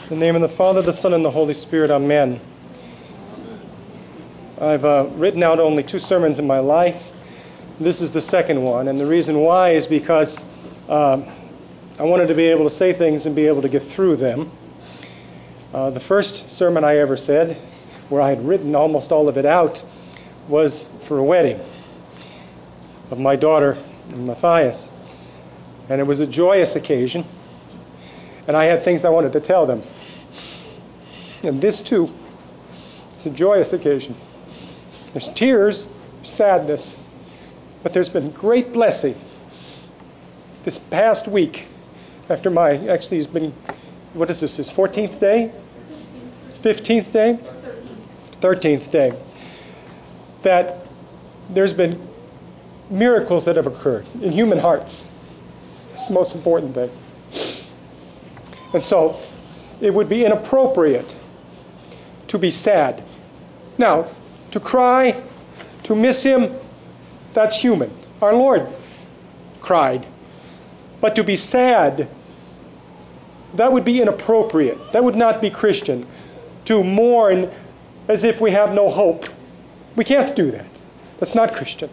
In the name of the Father, the Son, and the Holy Spirit, amen. I've written out only 2 sermons in my life. This is the second one, and the reason why is because I wanted to be able to say things and be able to get through them. The first sermon I ever said, where I had written almost all of it out, was for a wedding of my daughter and Matthias. And it was a joyous occasion, and I had things I wanted to tell them. And this too is a joyous occasion. There's tears, sadness, but there's been great blessing. This past week, after actually it's been, what is this, his 14th day? 15th day? 13th day. That there's been miracles that have occurred in human hearts. It's the most important thing. And so, it would be inappropriate to be sad. Now, to cry, to miss him, that's human. Our Lord cried. But to be sad, that would be inappropriate. That would not be Christian. To mourn as if we have no hope. We can't do that. That's not Christian.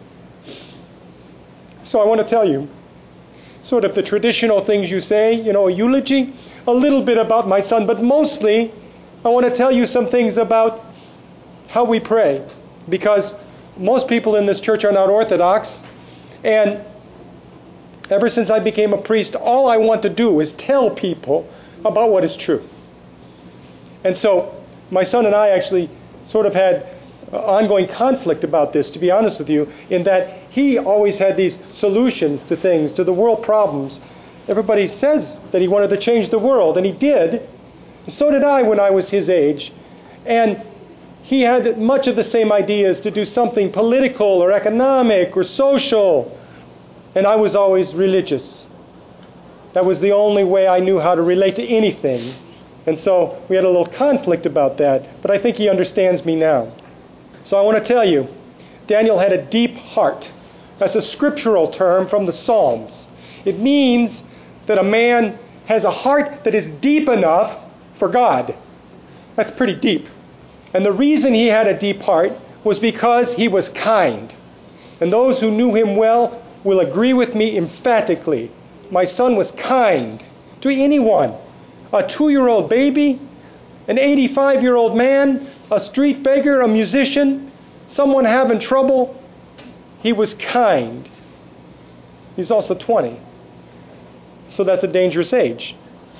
So I want to tell you, sort of the traditional things you say, a eulogy, a little bit about my son, but mostly I want to tell you some things about how we pray, because most people in this church are not Orthodox, and ever since I became a priest, all I want to do is tell people about what is true. And so my son and I actually sort of had ongoing conflict about this, to be honest with you, in that he always had these solutions to things, to the world problems. Everybody says that he wanted to change the world, and he did. So did I when I was his age. And he had much of the same ideas to do something political or economic or social. And I was always religious. That was the only way I knew how to relate to anything. And so we had a little conflict about that. But I think he understands me now. So I want to tell you, Daniel had a deep heart. That's a scriptural term from the Psalms. It means that a man has a heart that is deep enough for God. That's pretty deep. And the reason he had a deep heart was because he was kind. And those who knew him well will agree with me emphatically. My son was kind to anyone. A 2-year-old baby, an 85-year-old man, a street beggar, a musician, someone having trouble. He was kind. He's also 20. So that's a dangerous age.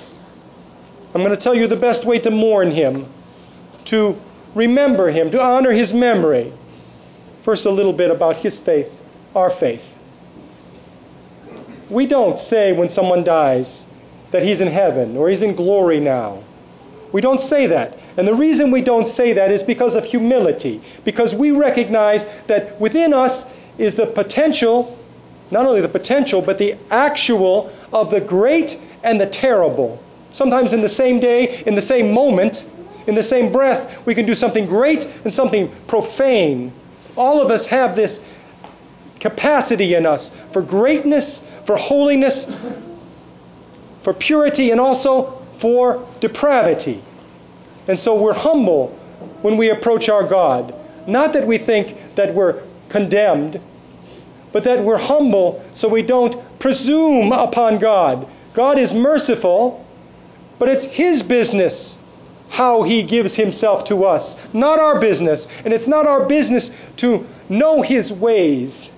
I'm going to tell you the best way to mourn him, to remember him, to honor his memory. First, a little bit about his faith, our faith. We don't say when someone dies that he's in heaven or he's in glory now. We don't say that. And the reason we don't say that is because of humility. Because we recognize that within us is the potential, not only the potential, but the actual of the great and the terrible. Sometimes in the same day, in the same moment, in the same breath, we can do something great and something profane. All of us have this capacity in us for greatness, for holiness, for purity, and also for depravity. And so we're humble when we approach our God. Not that we think that we're condemned, but that we're humble so we don't presume upon God. God is merciful, but it's His business how He gives Himself to us, not our business. And it's not our business to know His ways.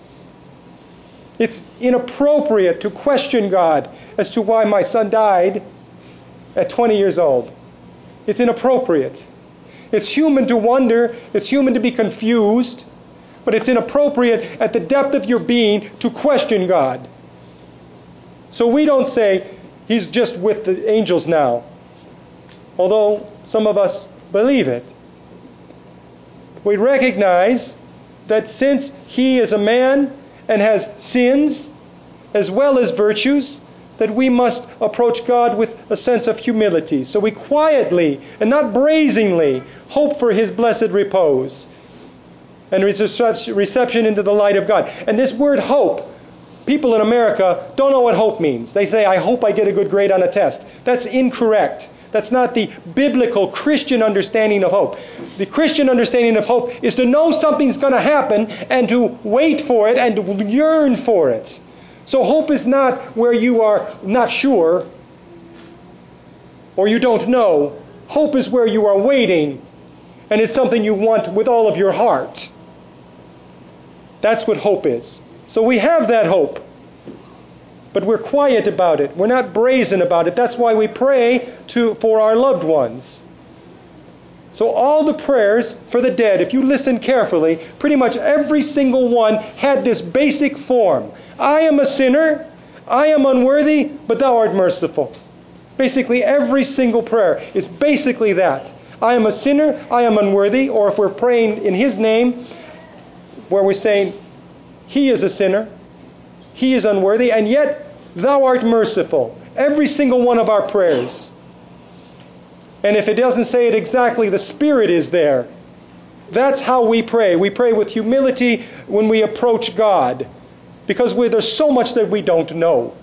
It's inappropriate to question God as to why my son died at 20 years old. It's inappropriate. It's human to wonder. It's human to be confused. But it's inappropriate at the depth of your being to question God. So we don't say, He's just with the angels now. Although some of us believe it. We recognize that since He is a man and has sins as well as virtues, that we must approach God with a sense of humility. So we quietly and not brazenly hope for His blessed repose and reception into the light of God. And this word hope, people in America don't know what hope means. They say, I hope I get a good grade on a test. That's incorrect. That's not the biblical Christian understanding of hope. The Christian understanding of hope is to know something's going to happen and to wait for it and to yearn for it. So hope is not where you are not sure or you don't know. Hope is where you are waiting and it's something you want with all of your heart. That's what hope is. So we have that hope. But we're quiet about it. We're not brazen about it. That's why we pray for our loved ones. So all the prayers for the dead, if you listen carefully, pretty much every single one had this basic form. I am a sinner, I am unworthy, but thou art merciful. Basically every single prayer is basically that. I am a sinner, I am unworthy, or if we're praying in His name, where we're saying, He is a sinner, He is unworthy, and yet thou art merciful. Every single one of our prayers. And if it doesn't say it exactly, the Spirit is there. That's how we pray. We pray with humility when we approach God. Because there's so much that we don't know.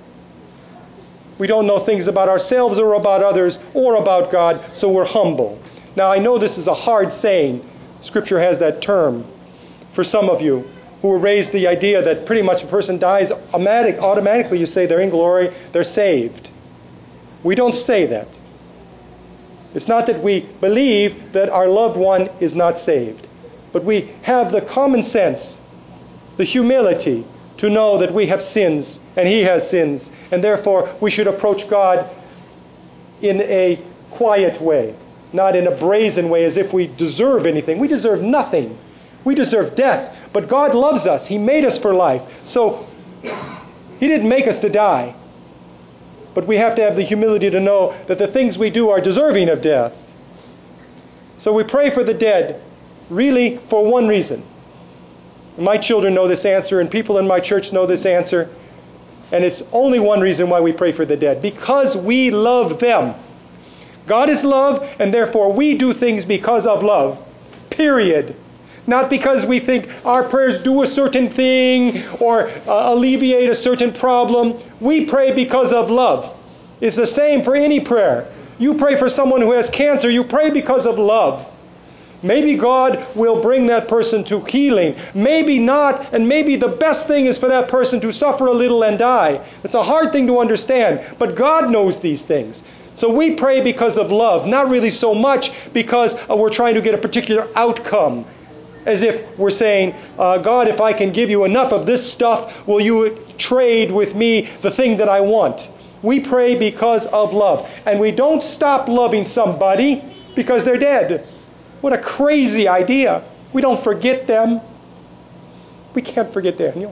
We don't know things about ourselves or about others or about God, so we're humble. Now I know this is a hard saying. Scripture has that term for some of you who were raised the idea that pretty much a person dies automatically you say they're in glory, they're saved. We don't say that. It's not that we believe that our loved one is not saved, but we have the common sense, the humility to know that we have sins and He has sins, and therefore we should approach God in a quiet way, not in a brazen way as if we deserve anything. We deserve nothing. We deserve death. But God loves us. He made us for life. So He didn't make us to die. But we have to have the humility to know that the things we do are deserving of death. So we pray for the dead, really for one reason. My children know this answer, and people in my church know this answer. And it's only one reason why we pray for the dead. Because we love them. God is love, and therefore we do things because of love. Period. Not because we think our prayers do a certain thing or alleviate a certain problem. We pray because of love. It's the same for any prayer. You pray for someone who has cancer, you pray because of love. Maybe God will bring that person to healing. Maybe not, and maybe the best thing is for that person to suffer a little and die. It's a hard thing to understand, but God knows these things. So we pray because of love, not really so much because we're trying to get a particular outcome. As if we're saying, God, if I can give you enough of this stuff, will you trade with me the thing that I want? We pray because of love. And we don't stop loving somebody because they're dead. What a crazy idea. We don't forget them. We can't forget Daniel.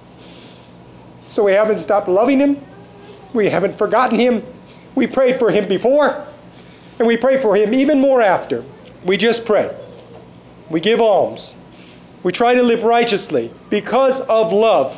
So we haven't stopped loving him. We haven't forgotten him. We prayed for him before. And we pray for him even more after. We just pray. We give alms. We try to live righteously because of love.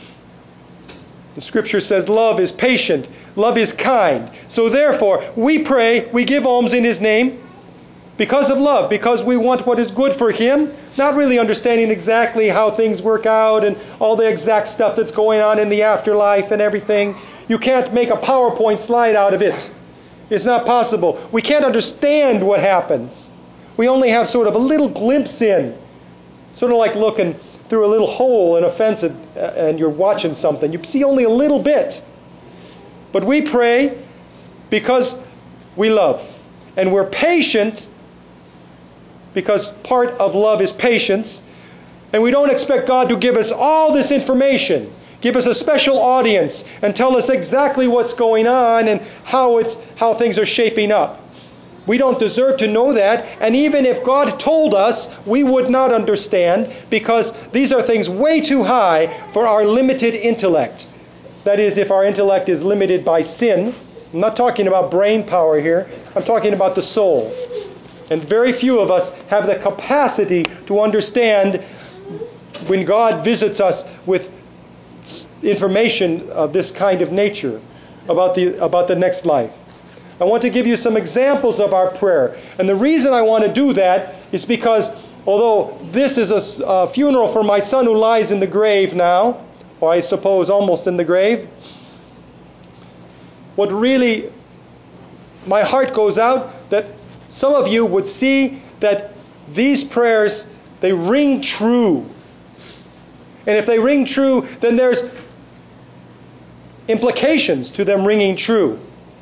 The Scripture says love is patient, love is kind. So therefore, we pray, we give alms in His name because of love, because we want what is good for Him, not really understanding exactly how things work out and all the exact stuff that's going on in the afterlife and everything. You can't make a PowerPoint slide out of it. It's not possible. We can't understand what happens. We only have sort of a little glimpse in. Sort of like looking through a little hole in a fence and you're watching something. You see only a little bit. But we pray because we love. And we're patient because part of love is patience. And we don't expect God to give us all this information. Give us a special audience and tell us exactly what's going on and how things are shaping up. We don't deserve to know that, and even if God told us, we would not understand because these are things way too high for our limited intellect. That is, if our intellect is limited by sin. I'm not talking about brain power here. I'm talking about the soul. And very few of us have the capacity to understand when God visits us with information of this kind of nature about the next life. I want to give you some examples of our prayer. And the reason I want to do that is because although this is a funeral for my son who lies in the grave now, or I suppose almost in the grave, what really my heart goes out that some of you would see that these prayers, they ring true. And if they ring true, then there's implications to them ringing true.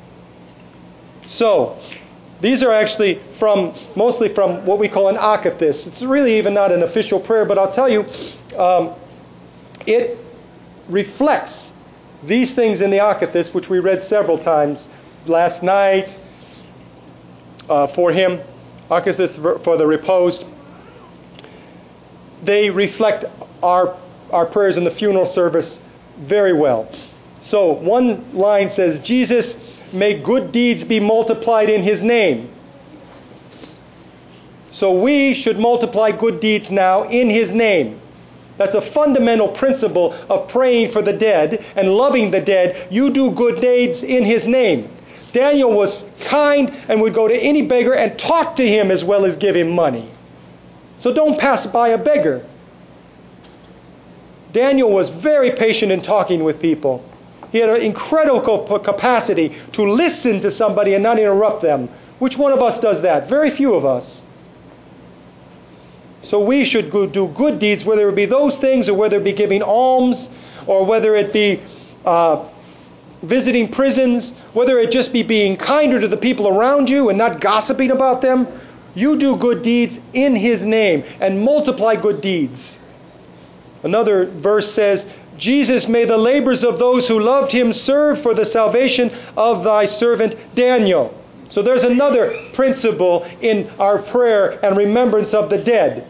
So, these are actually mostly from what we call an akathis. It's really even not an official prayer, but I'll tell you, it reflects these things in the akathis, which we read several times last night for him, akathis for the reposed. They reflect our prayers in the funeral service very well. So one line says, Jesus, may good deeds be multiplied in his name. So we should multiply good deeds now in his name. That's a fundamental principle of praying for the dead and loving the dead. You do good deeds in his name. Daniel was kind and would go to any beggar and talk to him as well as give him money. So don't pass by a beggar. Daniel was very patient in talking with people. He had an incredible capacity to listen to somebody and not interrupt them. Which one of us does that? Very few of us. So we should do good deeds, whether it be those things or whether it be giving alms or whether it be visiting prisons, whether it just be being kinder to the people around you and not gossiping about them. You do good deeds in his name and multiply good deeds. Another verse says, Jesus, may the labors of those who loved him serve for the salvation of thy servant Daniel. So there's another principle in our prayer and remembrance of the dead.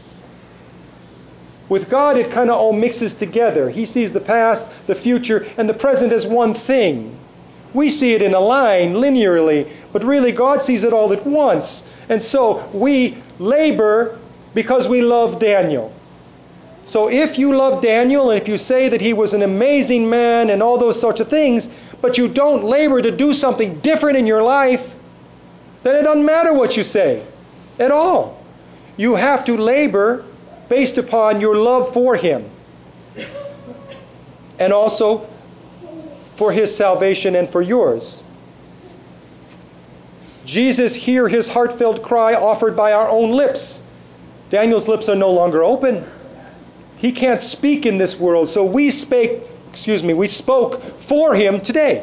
With God, it kind of all mixes together. He sees the past, the future, and the present as one thing. We see it in a line, linearly, but really God sees it all at once. And so we labor because we love Daniel. So if you love Daniel, and if you say that he was an amazing man and all those sorts of things, but you don't labor to do something different in your life, then it doesn't matter what you say at all. You have to labor based upon your love for him and also for his salvation and for yours. Jesus, hear his heartfelt cry offered by our own lips. Daniel's lips are no longer open. He can't speak in this world, so we spoke for him today.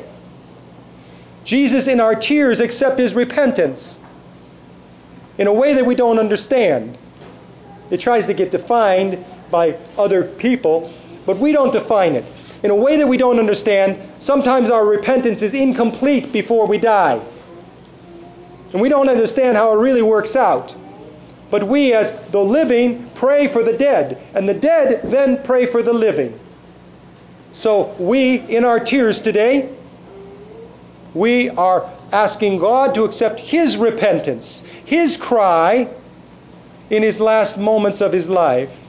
Jesus, in our tears, accept his repentance in a way that we don't understand. It tries to get defined by other people, but we don't define it. In a way that we don't understand, sometimes our repentance is incomplete before we die. And we don't understand how it really works out. But we, as the living, pray for the dead, and the dead then pray for the living. So we, in our tears today, we are asking God to accept his repentance, his cry in his last moments of his life.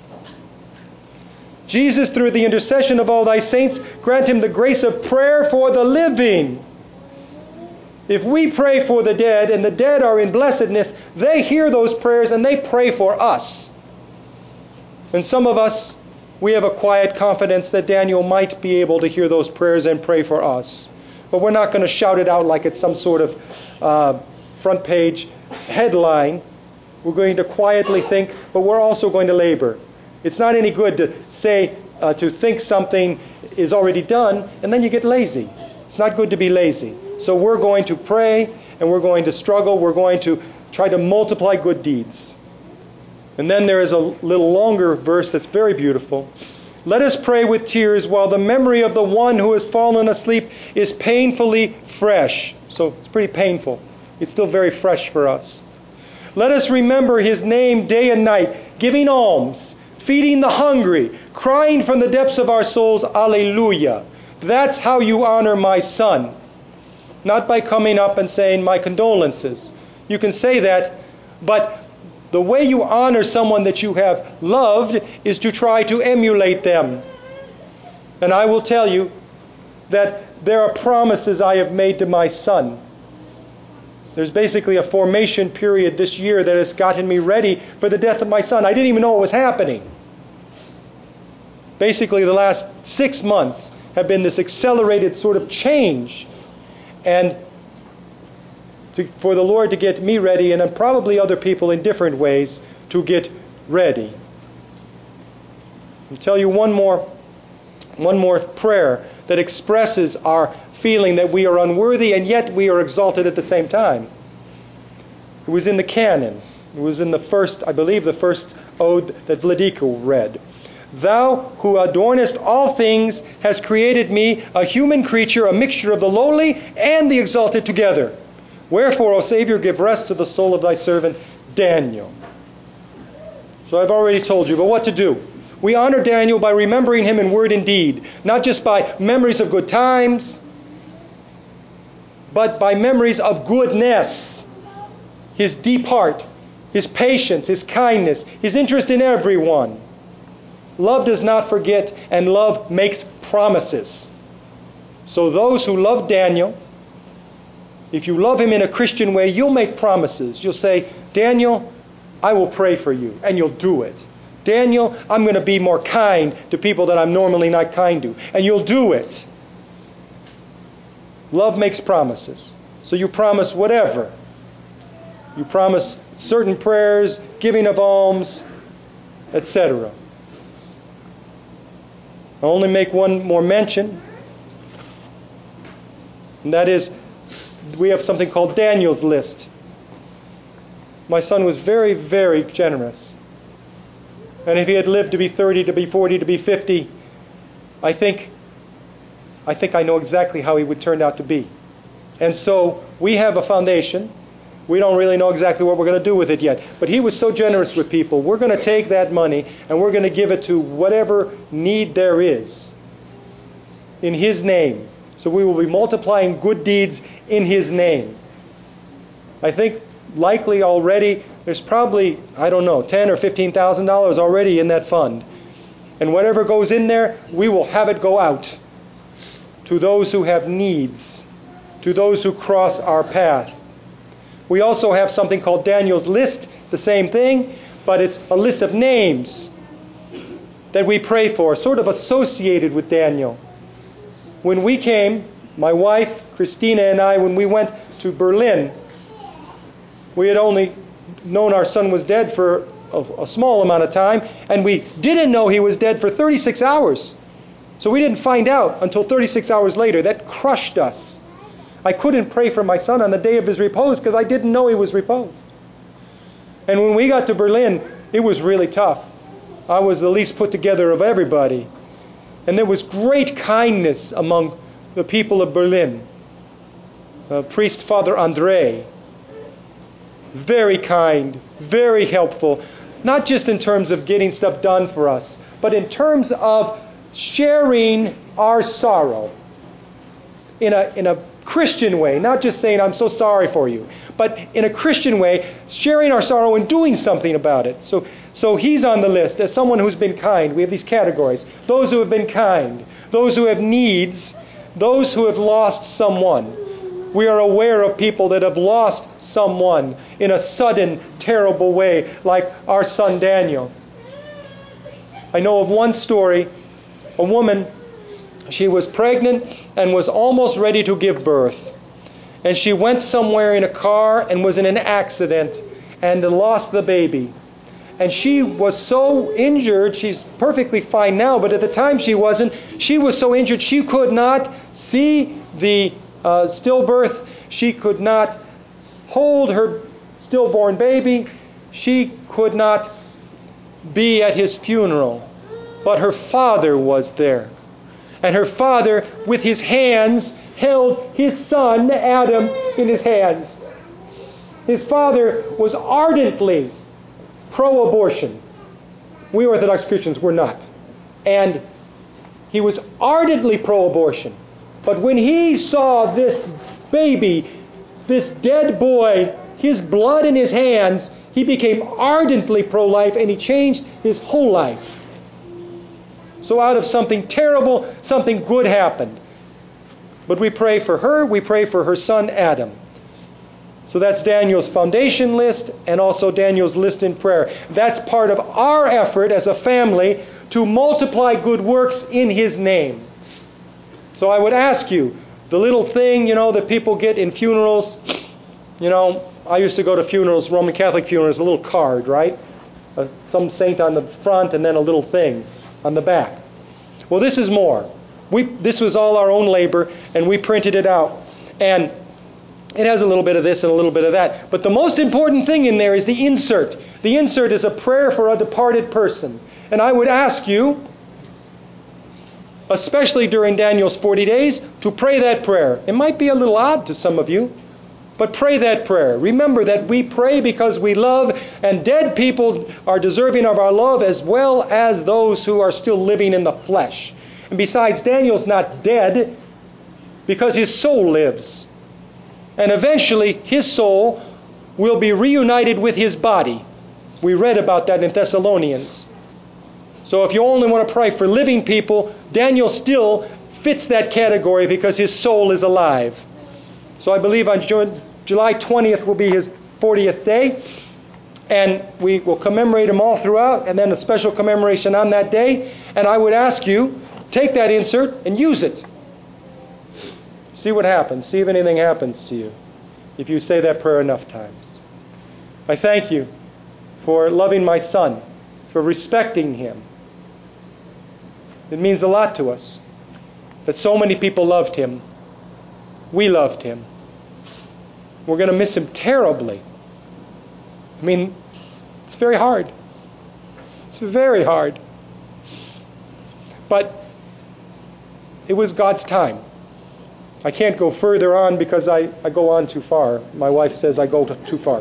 Jesus, through the intercession of all thy saints, grant him the grace of prayer for the living. If we pray for the dead and the dead are in blessedness, they hear those prayers and they pray for us. And some of us, we have a quiet confidence that Daniel might be able to hear those prayers and pray for us. But we're not going to shout it out like it's some sort of front page headline. We're going to quietly think, but we're also going to labor. It's not any good to say, to think something is already done, and then you get lazy. It's not good to be lazy. So we're going to pray, and we're going to struggle. We're going to try to multiply good deeds. And then there is a little longer verse that's very beautiful. Let us pray with tears while the memory of the one who has fallen asleep is painfully fresh. So it's pretty painful. It's still very fresh for us. Let us remember his name day and night, giving alms, feeding the hungry, crying from the depths of our souls, Alleluia. That's how you honor my son. Not by coming up and saying my condolences. You can say that, but the way you honor someone that you have loved is to try to emulate them. And I will tell you that there are promises I have made to my son. There's basically a formation period this year that has gotten me ready for the death of my son. I didn't even know it was happening. Basically, the last 6 months have been this accelerated sort of change. And for the Lord to get me ready, and probably other people in different ways to get ready. I'll tell you one more prayer that expresses our feeling that we are unworthy and yet we are exalted at the same time. It was in the canon. It was in the first ode that Vladika read. Thou who adornest all things hast created me a human creature, a mixture of the lowly and the exalted together. Wherefore, O Savior, give rest to the soul of thy servant Daniel. So I've already told you, but what to do? We honor Daniel by remembering him in word and deed, not just by memories of good times, but by memories of goodness. His deep heart, his patience, his kindness, his interest in everyone. Love does not forget, and love makes promises. So those who love Daniel, if you love him in a Christian way, you'll make promises. You'll say, Daniel, I will pray for you, and you'll do it. Daniel, I'm going to be more kind to people that I'm normally not kind to, and you'll do it. Love makes promises. So you promise whatever. You promise certain prayers, giving of alms, etc. I'll only make one more mention, and that is we have something called Daniel's List. My son was very, very generous. And if he had lived to be 30, to be 40, to be 50, I think I know exactly how he would turn out to be. And so we have a foundation. We don't really know exactly what we're going to do with it yet. But he was so generous with people. We're going to take that money and we're going to give it to whatever need there is in his name. So we will be multiplying good deeds in his name. I think likely already there's probably, $10,000 or $15,000 already in that fund. And whatever goes in there, we will have it go out to those who have needs, to those who cross our path. We also have something called Daniel's List, the same thing, but it's a list of names that we pray for, sort of associated with Daniel. When we came, my wife, Christina, and I, when we went to Berlin, we had only known our son was dead for a small amount of time, and we didn't know he was dead for 36 hours. So we didn't find out until 36 hours later. That crushed us. I couldn't pray for my son on the day of his repose because I didn't know he was reposed. And when we got to Berlin, it was really tough. I was the least put together of everybody. And there was great kindness among the people of Berlin. Priest Father André, very kind, very helpful, not just in terms of getting stuff done for us, but in terms of sharing our sorrow in a Christian way, not just saying, I'm so sorry for you, but in a Christian way, sharing our sorrow and doing something about it. So he's on the list as someone who's been kind. We have these categories. Those who have been kind, those who have needs, those who have lost someone. We are aware of people that have lost someone in a sudden, terrible way, like our son Daniel. I know of one story, a woman, she was pregnant and was almost ready to give birth. And she went somewhere in a car and was in an accident and lost the baby. And she was so injured, she's perfectly fine now, but at the time she wasn't. She was so injured she could not see the stillbirth. She could not hold her stillborn baby. She could not be at his funeral. But her father was there. And her father, with his hands, held his son, Adam, in his hands. His father was ardently pro-abortion. We Orthodox Christians were not. And he was ardently pro-abortion. But when he saw this baby, this dead boy, his blood in his hands, he became ardently pro-life and he changed his whole life. So out of something terrible, something good happened. But we pray for her, we pray for her son Adam. So that's Daniel's foundation list and also Daniel's list in prayer. That's part of our effort as a family to multiply good works in his name. So I would ask you, the little thing, that people get in funerals, You know, I used to go to funerals, Roman Catholic funerals, a little card, right? Some saint on the front and then a little thing on the back. Well, this is more. This was all our own labor, and we printed it out. And it has a little bit of this and a little bit of that. But the most important thing in there is the insert. The insert is a prayer for a departed person. And I would ask you, especially during Daniel's 40 days, to pray that prayer. It might be a little odd to some of you, but pray that prayer. Remember that we pray because we love, and dead people are deserving of our love as well as those who are still living in the flesh. And besides, Daniel's not dead because his soul lives. And eventually, his soul will be reunited with his body. We read about that in Thessalonians. So if you only want to pray for living people, Daniel still fits that category because his soul is alive. So I believe on July 20th will be his 40th day. And we will commemorate him all throughout, and then a special commemoration on that day. And I would ask you, take that insert and use it. See what happens. See if anything happens to you if you say that prayer enough times. I thank you for loving my son, for respecting him. It means a lot to us that so many people loved him. We loved him. We're going to miss him terribly. I mean, it's very hard. It's very hard. But it was God's time. I can't go further on because I go on too far. My wife says I go too far.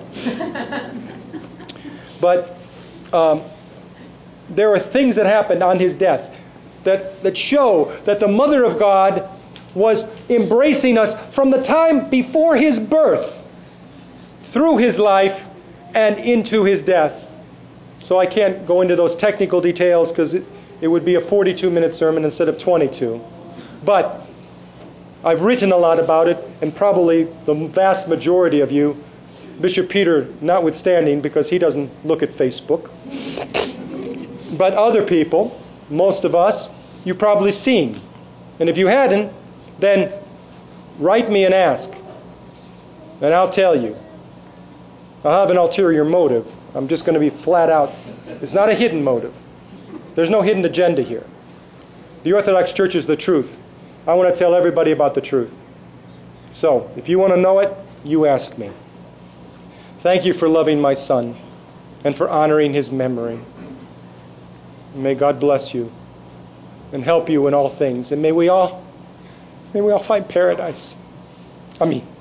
But there are things that happened on his death that show that the Mother of God was embracing us from the time before his birth, through his life, and into his death. So I can't go into those technical details because it would be a 42-minute sermon instead of 22. But I've written a lot about it, and probably the vast majority of you, Bishop Peter notwithstanding, because he doesn't look at Facebook, but other people, most of us, you've probably seen. And if you hadn't, then write me and ask, and I'll tell you. I'll have an ulterior motive. I'm just going to be flat out. It's not a hidden motive. There's no hidden agenda here. The Orthodox Church is the truth. I want to tell everybody about the truth. So, if you want to know it, you ask me. Thank you for loving my son and for honoring his memory. May God bless you and help you in all things. And may we all find paradise. Amen.